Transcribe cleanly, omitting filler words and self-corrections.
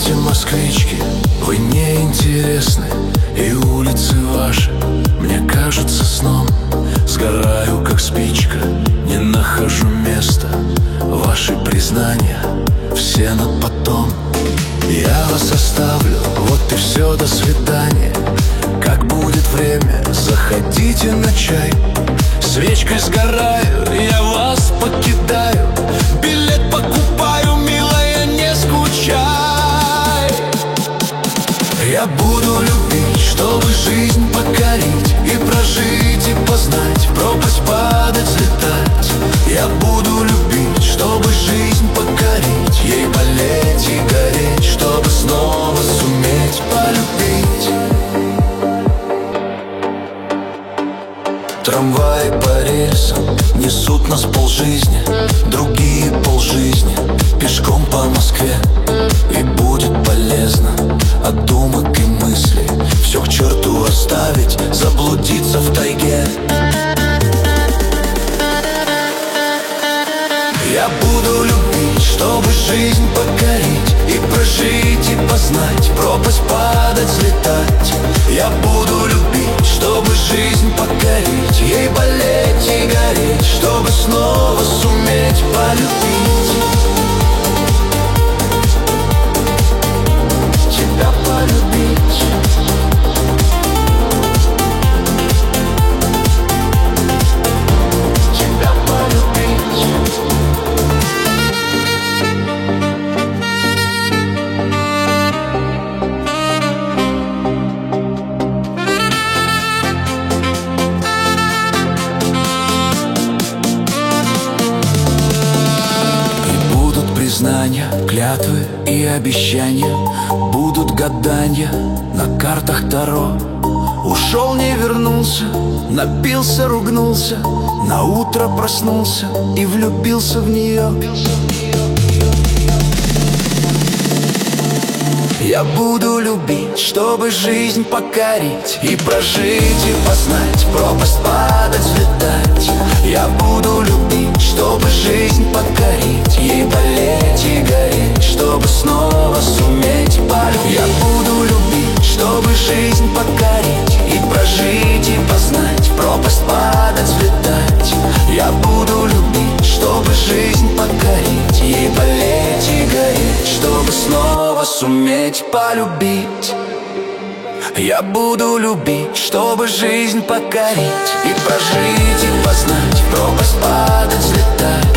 Здравствуйте, москвички, вы неинтересны, и улицы ваши мне кажутся сном. Сгораю, как спичка, не нахожу места. Ваши признания все на потом. Я вас оставлю, вот и все, до свидания. Как будет время, заходите на чай. Свечкой сгораю, я вас покидаю. Билет покупаю, милая, не скучай. Я буду любить, чтобы жизнь покорить, и прожить, и познать, пропасть, падать, взлетать. Я буду любить, чтобы жизнь покорить, ей болеть и гореть, чтобы снова суметь полюбить. Трамваи по рельсам несут нас полжизни, другие полжизни пешком по Москве. И будет полезно от думок и мыслей все к черту оставить, заблудиться в тайге. Я буду любить, чтобы жизнь покорить, и прожить, и познать, пропасть, падать, взлетать. Я буду любить, чтобы жизнь покорить, ей болеть и гореть, чтобы снова суметь полюбить. Тебя полюбить. Тебя полюбить. Признания, клятвы и обещания, будут гадания на картах Таро. Ушел, не вернулся, напился, ругнулся, на утро проснулся и влюбился в нее. Я буду любить, чтобы жизнь покорить, и прожить, и познать, пропасть, падать, взлетать. Я буду любить, чтобы жизнь покорить, ей болеть и гореть, чтобы снова суметь полюбить. Я буду любить, чтобы жизнь покорить, и прожить, и познать, пропасть, падать, взлетать. Я буду любить, чтобы жизнь покорить, ей болеть и гореть, чтобы снова суметь полюбить. Я буду любить, чтобы жизнь покорить, и прожить, и познать, пропасть, падать, взлетать.